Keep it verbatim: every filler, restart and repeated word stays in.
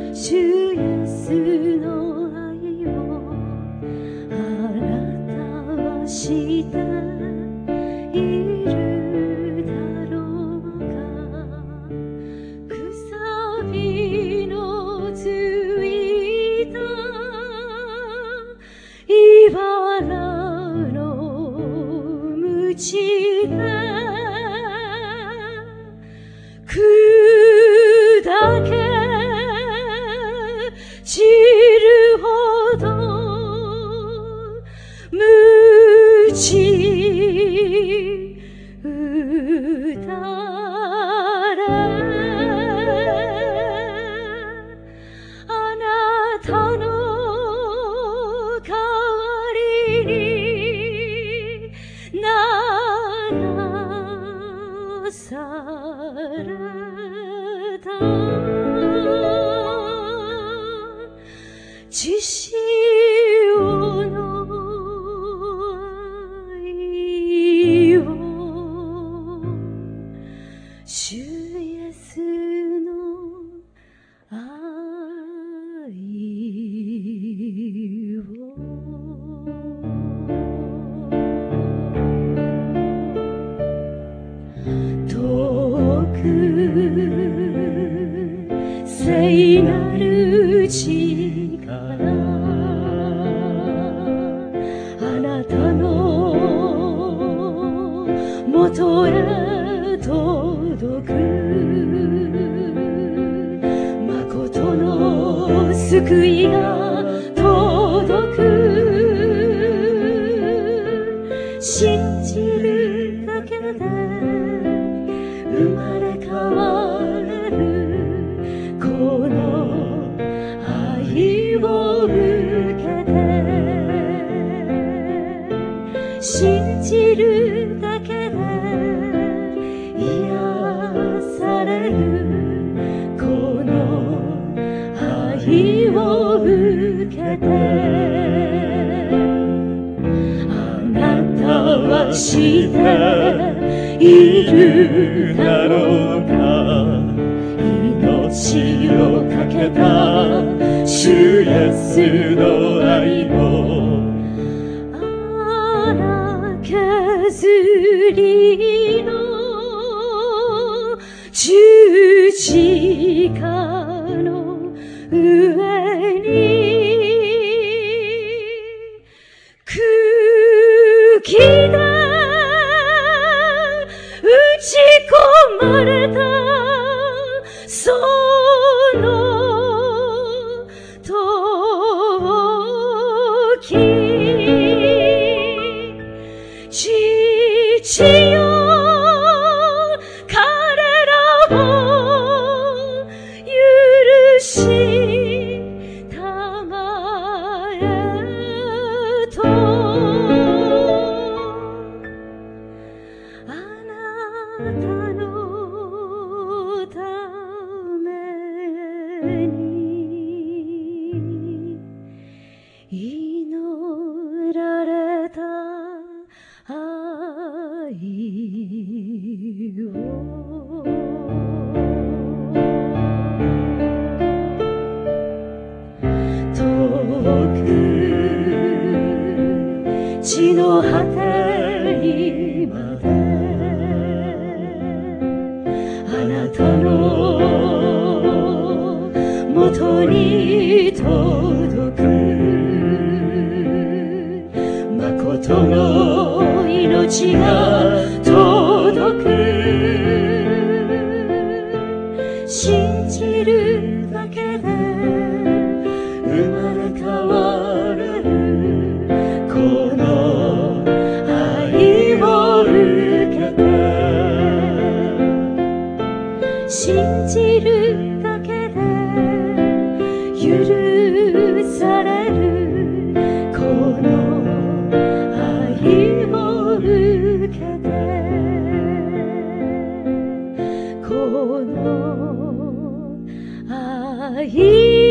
主イエスの愛をあなたは知っているだろうか。くさびのついた茨の鞭で砕け散るほど鞭打たれあなたの代わりにならされた血潮の愛を主イエスの愛を遠く聖なる地からあなたのもとへ届く誠の救いが届く信じるだけで生まれ変われるこの愛を受けて信じるだけで癒されるこの愛を受けてあなたは知っているだろうか。命をかけた主イエスの愛を荒削りの十字架の上に茎で打ち込まれたその時父よ彼らを許したまえとあなたのために祈られた愛を遠く地の果てにまであなたのもとに届く誠の命が届く信じるだけで生まれ変われるこの愛を受けて信じるだけで許されるこの愛を受けてこの愛